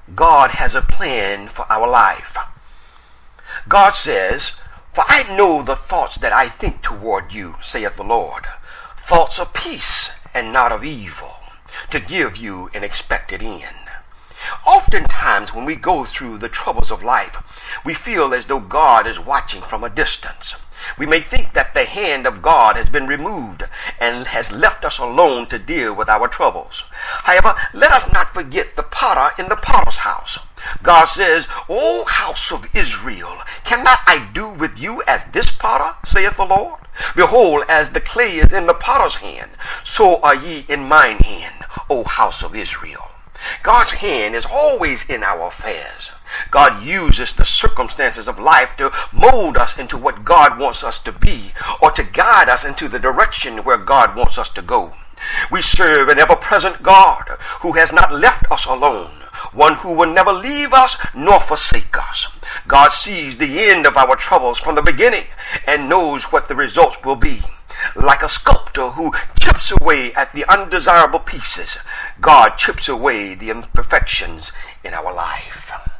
God has a plan for our life. God says, "For I know the thoughts that I think toward you, saith the Lord, thoughts of peace and not of evil, to give you an expected end." Oftentimes when we go through the troubles of life, we feel as though God is watching from a distance. We may think that the hand of God has been removed and has left us alone to deal with our troubles. However, let us not forget the potter in the potter's house. God says, "O house of Israel, cannot I do with you as this potter, saith the Lord? Behold, as the clay is in the potter's hand, so are ye in mine hand, O house of Israel." God's hand is always in our affairs. God uses the circumstances of life to mold us into what God wants us to be, or to guide us into the direction where God wants us to go. We serve an ever-present God who has not left us alone, one who will never leave us nor forsake us. God sees the end of our troubles from the beginning and knows what the results will be. Like a sculptor who chips away at the undesirable pieces, God chips away the imperfections in our life.